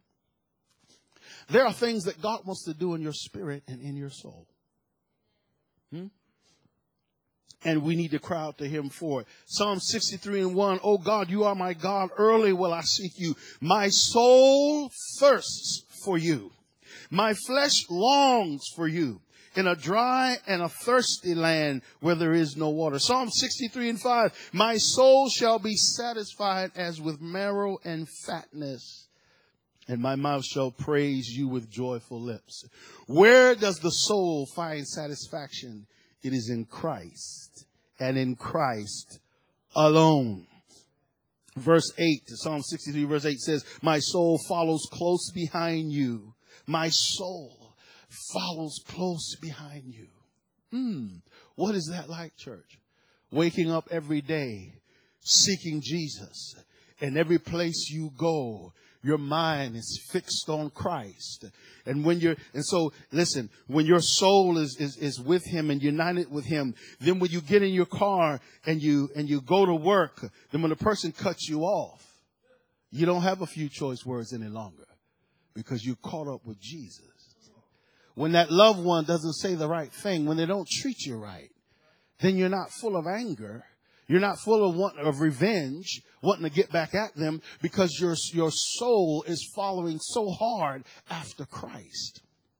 S1: There are things that God wants to do in your spirit and in your soul. Hmm? And we need to cry out to him for it. Psalm sixty-three and one, oh God, you are my God. Early will I seek you. My soul thirsts for you. My flesh longs for you in a dry and a thirsty land where there is no water. Psalm sixty-three and five, my soul shall be satisfied as with marrow and fatness, and my mouth shall praise you with joyful lips. Where does the soul find satisfaction? It is in Christ, and in Christ alone. Verse eight, Psalm sixty-three verse eight says, my soul follows close behind you. My soul follows close behind you. Hmm. What is that like, church? Waking up every day, seeking Jesus. And every place you go, your mind is fixed on Christ. And when you're, and so listen, when your soul is, is, is with him and united with him, then when you get in your car and you, and you go to work, then when a person cuts you off, you don't have a few choice words any longer because you caught up with Jesus. When that loved one doesn't say the right thing, when they don't treat you right, then you're not full of anger. You're not full of want of revenge, wanting to get back at them, because your, your soul is following so hard after Christ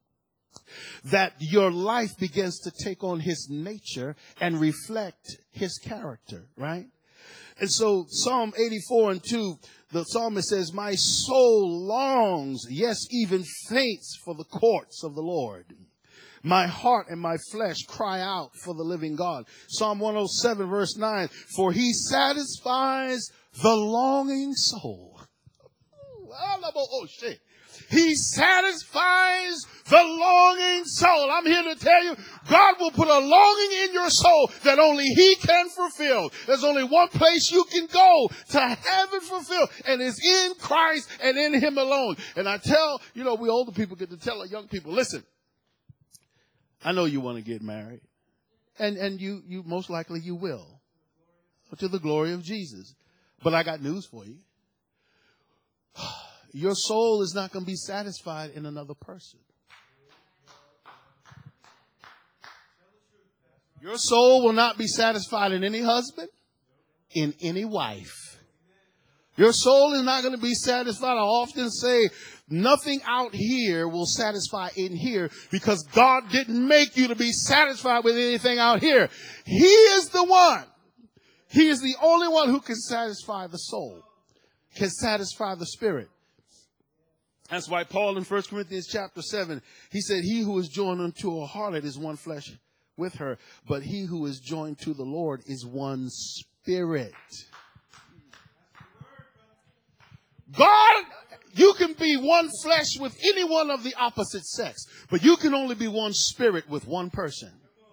S1: that your life begins to take on his nature and reflect his character, right? And so Psalm eighty-four and two, the psalmist says, my soul longs, yes, even faints for the courts of the Lord. My heart and my flesh cry out for the living God. Psalm one oh seven verse nine, for he satisfies the longing soul. Oh, shit. He satisfies the longing soul. I'm here to tell you, God will put a longing in your soul that only he can fulfill. There's only one place you can go to have it fulfilled, and it's in Christ and in him alone. And I tell, you know, we older people get to tell our young people, listen, I know you want to get married, and, and you, you most likely you will, to the glory of Jesus. But I got news for you. Your soul is not going to be satisfied in another person. Your soul will not be satisfied in any husband, in any wife. Your soul is not going to be satisfied. I often say nothing out here will satisfy in here, because God didn't make you to be satisfied with anything out here. He is the one. He is the only one who can satisfy the soul, can satisfy the spirit. That's why Paul in First Corinthians chapter seven, he said, he who is joined unto a harlot is one flesh with her, but he who is joined to the Lord is one spirit. God, you can be one flesh with anyone of the opposite sex, but you can only be one spirit with one person.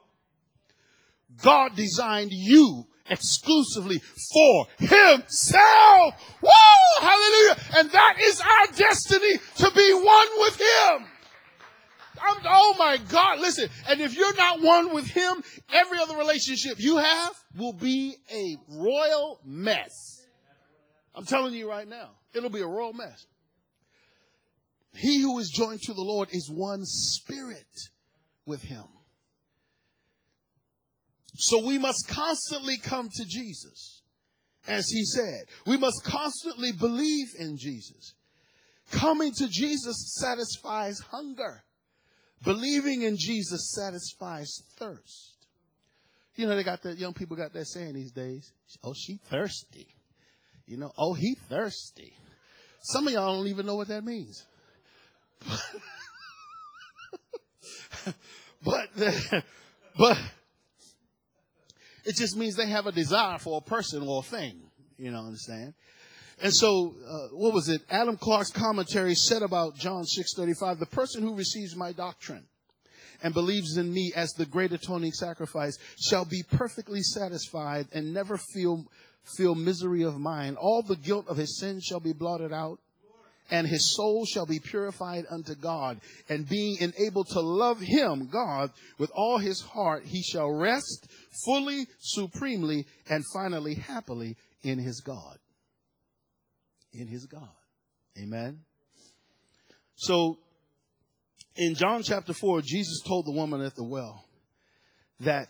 S1: God designed you exclusively for himself. Woo! Hallelujah. And that is our destiny, to be one with him. I'm, oh my God, listen. And if you're not one with him, every other relationship you have will be a royal mess. I'm telling you right now, it'll be a royal mess. He who is joined to the Lord is one spirit with him. So we must constantly come to Jesus, as he said. We must constantly believe in Jesus. Coming to Jesus satisfies hunger. Believing in Jesus satisfies thirst. You know, they got that, young people got that saying these days. Oh, she thirsty. You know, oh, he thirsty. Some of y'all don't even know what that means. but, but it just means they have a desire for a person or a thing. You know, understand? And so, uh, what was it? Adam Clark's commentary said about John six thirty-five, the person who receives my doctrine and believes in me as the great atoning sacrifice shall be perfectly satisfied and never feel, feel misery of mind. All the guilt of his sins shall be blotted out, and his soul shall be purified unto God. And being enabled to love him, God, with all his heart, he shall rest fully, supremely, and finally happily in his God. In his God. Amen. So in John chapter four, Jesus told the woman at the well that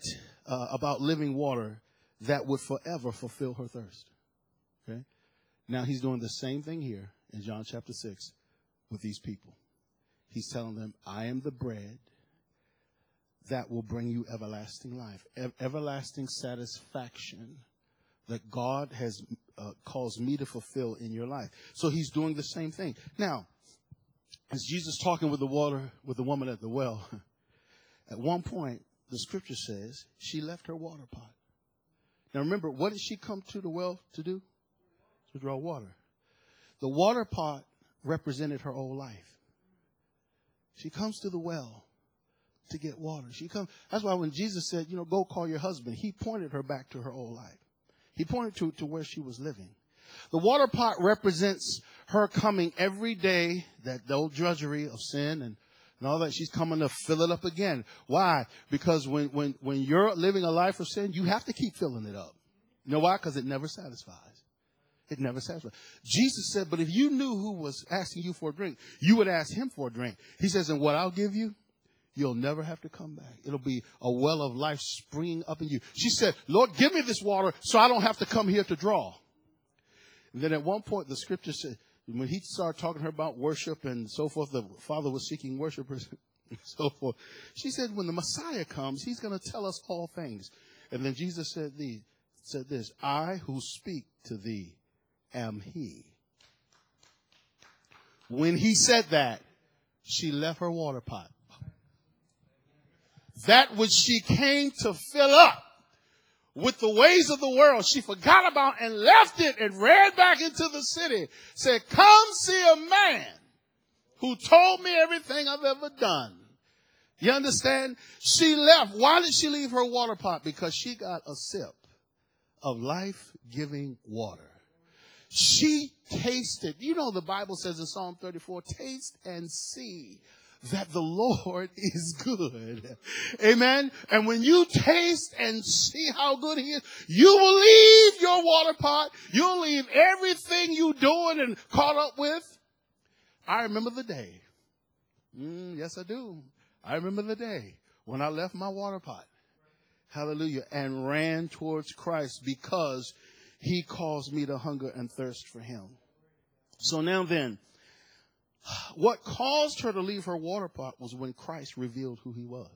S1: uh, about living water that would forever fulfill her thirst. Okay? Now he's doing the same thing here in John chapter six with these people. He's telling them, I am the bread that will bring you everlasting life, ev- everlasting satisfaction that God has uh, caused me to fulfill in your life. So he's doing the same thing. Now, as Jesus talking with the water, with the woman at the well, at one point, the scripture says she left her water pot. Now remember, what did she come to the well to do? To draw water. The water pot represented her old life. She comes to the well to get water. She comes. That's why when Jesus said, you know, go call your husband, he pointed her back to her old life. He pointed to, to where she was living. The water pot represents her coming every day, that the old drudgery of sin and, and all that. She's coming to fill it up again. Why? Because when, when, when you're living a life of sin, you have to keep filling it up. You know why? Because it never satisfies. It never satisfies. Jesus said, but if you knew who was asking you for a drink, you would ask him for a drink. He says, and what I'll give you, you'll never have to come back. It'll be a well of life springing up in you. She said, Lord, give me this water so I don't have to come here to draw. And then at one point, the scripture said, when he started talking to her about worship and so forth, the Father was seeking worshipers and so forth. She said, when the Messiah comes, he's going to tell us all things. And then Jesus said, thee, said this, I who speak to thee am he. When he said that, she left her water pot. That which she came to fill up with the ways of the world, she forgot about and left it and ran back into the city. Said, come see a man who told me everything I've ever done. You understand? She left. Why did she leave her water pot? Because she got a sip of life-giving water. She tasted. You know, the Bible says in Psalm thirty-four, taste and see that the Lord is good. Amen. And when you taste and see how good he is, you will leave your water pot. You'll leave everything you doing and caught up with. I remember the day. Mm, yes, I do. I remember the day when I left my water pot. Hallelujah. And ran towards Christ because he caused me to hunger and thirst for him. So now then, what caused her to leave her water pot was when Christ revealed who he was.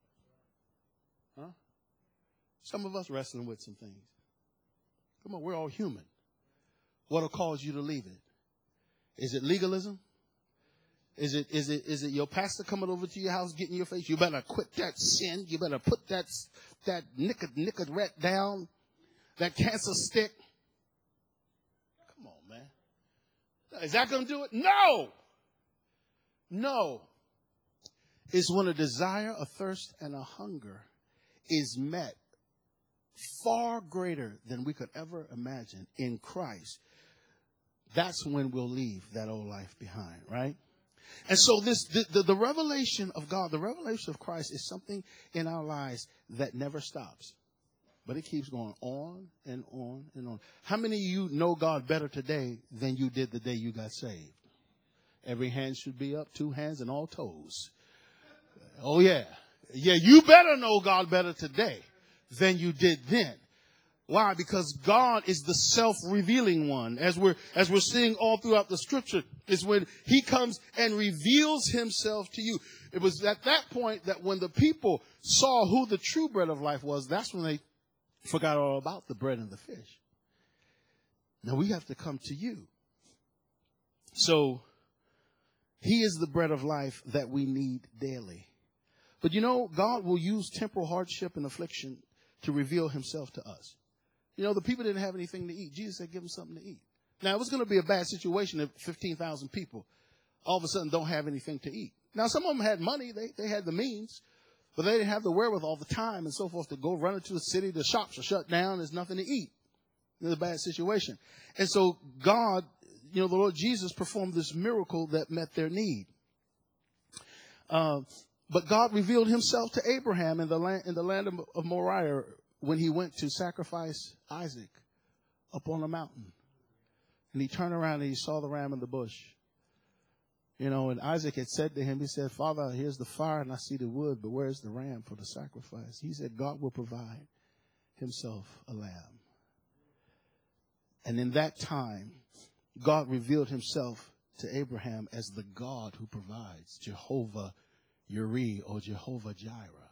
S1: Huh? Some of us wrestling with some things. Come on, we're all human. What'll cause you to leave it? Is it legalism? Is it, is it, is it your pastor coming over to your house, getting in your face? You better quit that sin. You better put that, that nickel, nickel rat down, that cancer stick. Come on, man. Is that going to do it? No. No. It's when a desire, a thirst, and a hunger is met far greater than we could ever imagine in Christ. That's when we'll leave that old life behind, right? And so this, the, the, the revelation of God, the revelation of Christ is something in our lives that never stops. But it keeps going on and on and on. How many of you know God better today than you did the day you got saved? Every hand should be up, two hands and all toes. Oh, yeah. Yeah, you better know God better today than you did then. Why? Because God is the self-revealing one. As we're, as we're seeing all throughout the scripture, is when he comes and reveals himself to you. It was at that point that when the people saw who the true bread of life was, that's when they forgot all about the bread and the fish. Now we have to come to you. So he is the bread of life that we need daily. But you know, God will use temporal hardship and affliction to reveal himself to us. You know, the people didn't have anything to eat. Jesus said, give them something to eat. Now, it was going to be a bad situation if fifteen thousand people all of a sudden don't have anything to eat. Now, some of them had money. They, they had the means, but they didn't have the wherewithal, the time and so forth to go run into the city. The shops are shut down. There's nothing to eat. It's a bad situation. And so God, you know, the Lord Jesus performed this miracle that met their need. Uh, but God revealed himself to Abraham in the land, in the land of, of Moriah when he went to sacrifice Isaac up on a mountain. And he turned around and he saw the ram in the bush. You know, and Isaac had said to him, he said, Father, here's the fire and I see the wood, but where's the ram for the sacrifice? He said, God will provide himself a lamb. And in that time, God revealed himself to Abraham as the God who provides, Jehovah Yireh or Jehovah Jireh.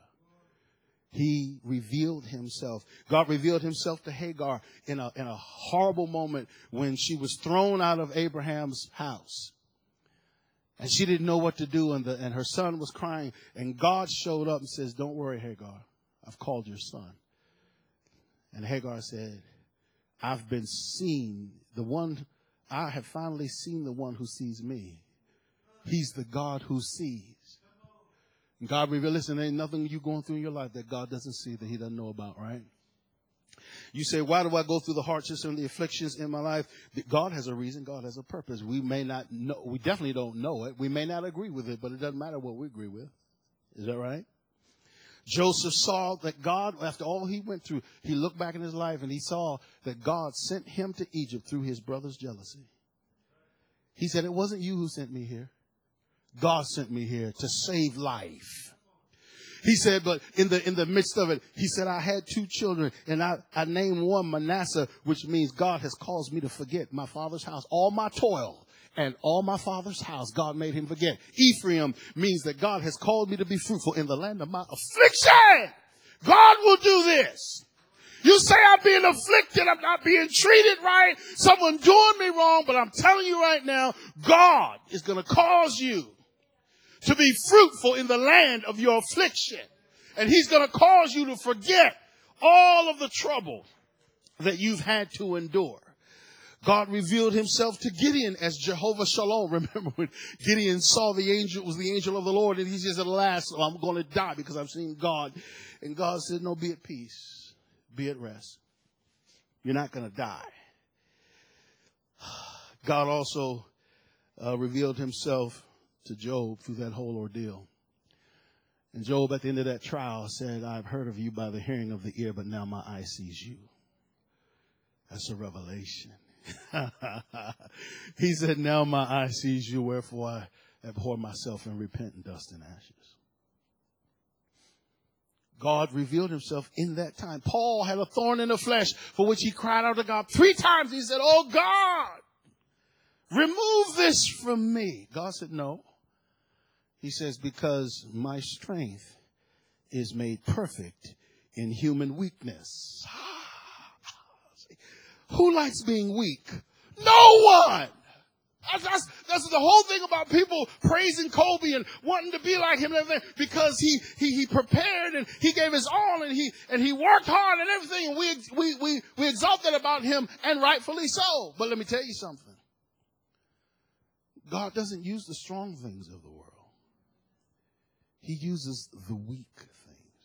S1: He revealed himself. God revealed himself to Hagar in a, in a horrible moment when she was thrown out of Abraham's house. And she didn't know what to do, and, the, and her son was crying. And God showed up and says, don't worry, Hagar. I've called your son. And Hagar said, I've been seen. The one, I have finally seen the one who sees me. He's the God who sees. And God revealed, listen, there ain't nothing you going through in your life that God doesn't see, that he doesn't know about, right? You say, why do I go through the hardships and the afflictions in my life? God has a reason. God has a purpose. We may not know. We definitely don't know it. We may not agree with it, but it doesn't matter what we agree with. Is that right? Joseph saw that God, after all he went through, he looked back in his life and he saw that God sent him to Egypt through his brother's jealousy. He said, it wasn't you who sent me here. God sent me here to save life. He said, but in the in the midst of it, he said, I had two children, and I, I named one Manasseh, which means God has caused me to forget my father's house, all my toil and all my father's house. God made him forget. Ephraim means that God has called me to be fruitful in the land of my affliction. God will do this. You say I'm being afflicted, I'm not being treated right, someone doing me wrong, but I'm telling you right now, God is going to cause you to be fruitful in the land of your affliction. And he's going to cause you to forget all of the trouble that you've had to endure. God revealed himself to Gideon as Jehovah Shalom. Remember when Gideon saw the angel, it was the angel of the Lord, and he says, at last, well, I'm going to die because I've seen God. And God said, no, be at peace. Be at rest. You're not going to die. God also uh, revealed himself to Job through that whole ordeal. And Job, at the end of that trial, said, I've heard of you by the hearing of the ear, but now my eye sees you. That's a revelation. He said, now my eye sees you, wherefore I abhor myself and repent in dust and ashes. God revealed himself in that time. Paul had a thorn in the flesh for which he cried out to God three times. He said, oh God, remove this from me. God said, no. He says, because my strength is made perfect in human weakness. Who likes being weak? No one. That's, that's, that's the whole thing about people praising Kobe and wanting to be like him and everything, because he, he, he prepared and he gave his all and he, and he worked hard and everything. And we, we, we, we exalted about him, and rightfully so. But let me tell you something. God doesn't use the strong things of the world. He uses the weak things.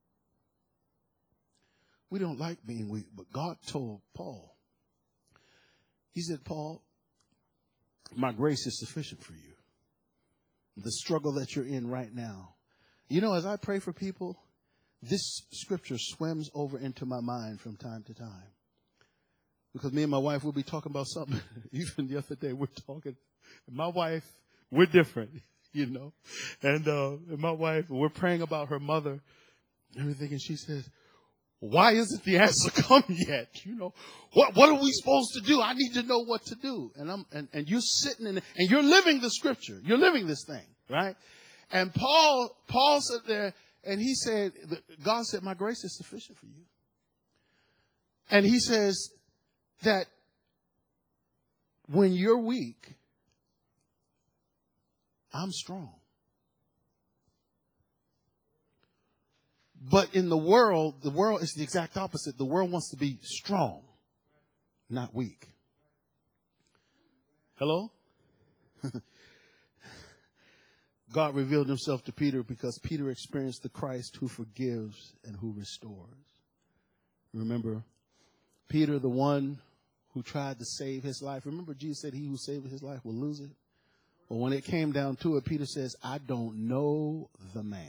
S1: We don't like being weak, but God told Paul, he said, Paul, my grace is sufficient for you. The struggle that you're in right now. You know, as I pray for people, this scripture swims over into my mind from time to time. Because me and my wife will be talking about something. Even the other day, we're talking. And my wife, we're different, you know. And, uh, and my wife, we're praying about her mother and everything. And she says, why isn't the answer come yet? You know, what, what are we supposed to do? I need to know what to do. And I'm, and, and you're sitting in, and you're living the scripture. You're living this thing, right? And Paul, Paul sat there and he said, God said, my grace is sufficient for you. And he says that when you're weak, I'm strong. But in the world, the world is the exact opposite. The world wants to be strong, not weak. Hello? God revealed himself to Peter because Peter experienced the Christ who forgives and who restores. Remember, Peter, the one who tried to save his life. Remember, Jesus said he who saved his life will lose it. But when it came down to it, Peter says, I don't know the man.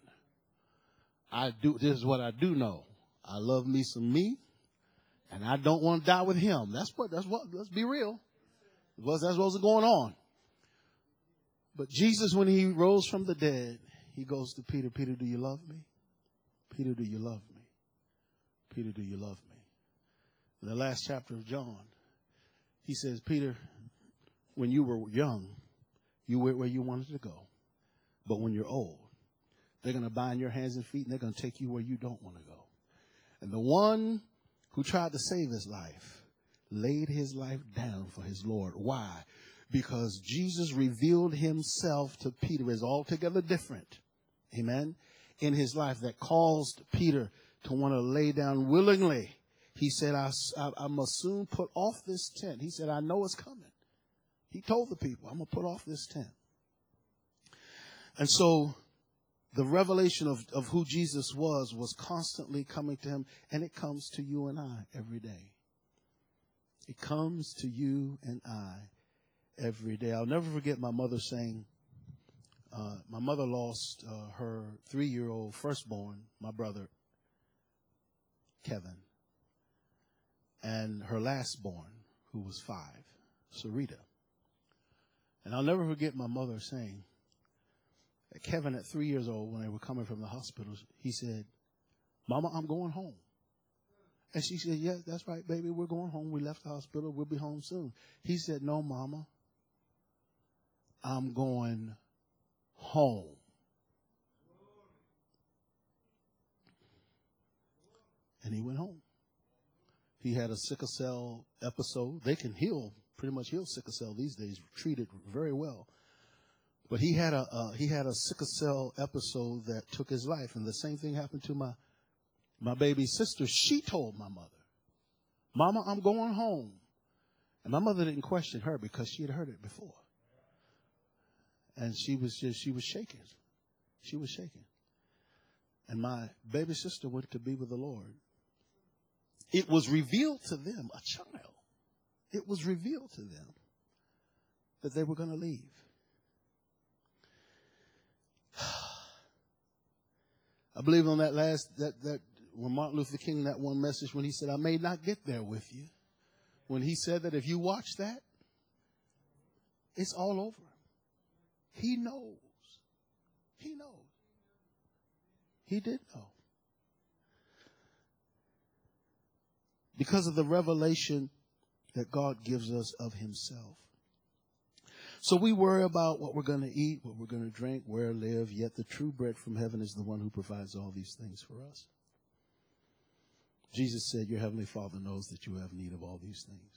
S1: I do. This is what I do know. I love me some me, and I don't want to die with him. That's what. That's what. Let's be real. That's what's going on. But Jesus, when he rose from the dead, he goes to Peter. Peter, do you love me? Peter, do you love me? Peter, do you love me? In the last chapter of John, he says, Peter, when you were young, you went where you wanted to go. But when you're old, they're going to bind your hands and feet, and they're going to take you where you don't want to go. And the one who tried to save his life laid his life down for his Lord. Why? Because Jesus revealed himself to Peter as altogether different. Amen. In his life that caused Peter to want to lay down willingly. He said, I, I, I must soon put off this tent. He said, I know it's coming. He told the people, I'm going to put off this tent. And so the revelation of, of who Jesus was was constantly coming to him. And it comes to you and I every day. It comes to you and I every day. I'll never forget my mother saying, uh, my mother lost uh, her three-year-old firstborn, my brother, Kevin, and her lastborn, who was five, Sarita. And I'll never forget my mother saying that Kevin, at three years old, when they were coming from the hospital, he said, Mama, I'm going home. And she said, yes, that's right, baby, we're going home. We left the hospital. We'll be home soon. He said, no, Mama, I'm going home. And he went home. He had a sickle cell episode. They can heal, pretty much heal sickle cell these days, treat it very well. But he had a uh, he had a sickle cell episode that took his life. And the same thing happened to my My baby sister. She told my mother, Mama, I'm going home. And my mother didn't question her because she had heard it before. And she was just, she was shaking. She was shaking. And my baby sister went to be with the Lord. It was revealed to them, a child. It was revealed to them that they were going to leave. I believe on that last, that, that, when Martin Luther King, that one message, when he said, I may not get there with you. When he said that if you watch that, it's all over. He knows. He knows. He did know. Because of the revelation that God gives us of himself. So we worry about what we're going to eat, what we're going to drink, where live, yet the true bread from heaven is the one who provides all these things for us. Jesus said, your heavenly Father knows that you have need of all these things.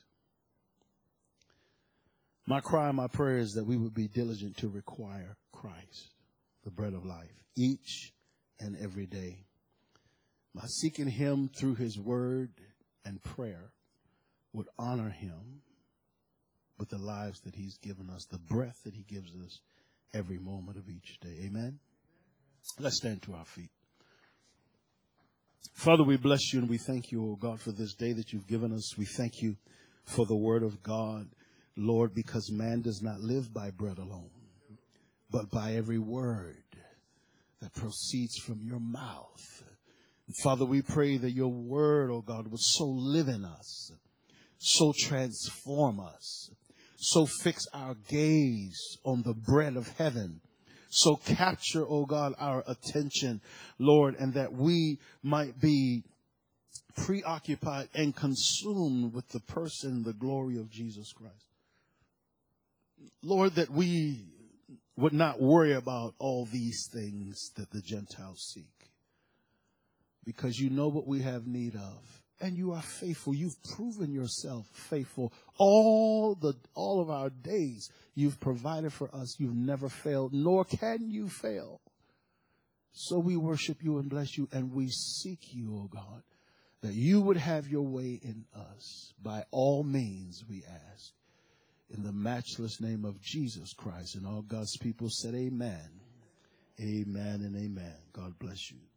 S1: My cry, my prayer is that we would be diligent to require Christ, the bread of life, each and every day. My seeking him through his word and prayer would honor him with the lives that he's given us, the breath that he gives us every moment of each day. Amen? Let's stand to our feet. Father, we bless you and we thank you, oh God, for this day that you've given us. We thank you for the word of God, Lord, because man does not live by bread alone, but by every word that proceeds from your mouth. Father, we pray that your word, oh God, would so live in us, so transform us, so fix our gaze on the bread of heaven, so capture, oh God, our attention, Lord, and that we might be preoccupied and consumed with the person, the glory of Jesus Christ. Lord, that we would not worry about all these things that the Gentiles seek, because you know what we have need of. And you are faithful. You've proven yourself faithful. All the all of our days, you've provided for us. You've never failed, nor can you fail. So we worship you and bless you, and we seek you, oh God, that you would have your way in us. By all means, we ask. In the matchless name of Jesus Christ, and all God's people said amen. Amen and amen. God bless you.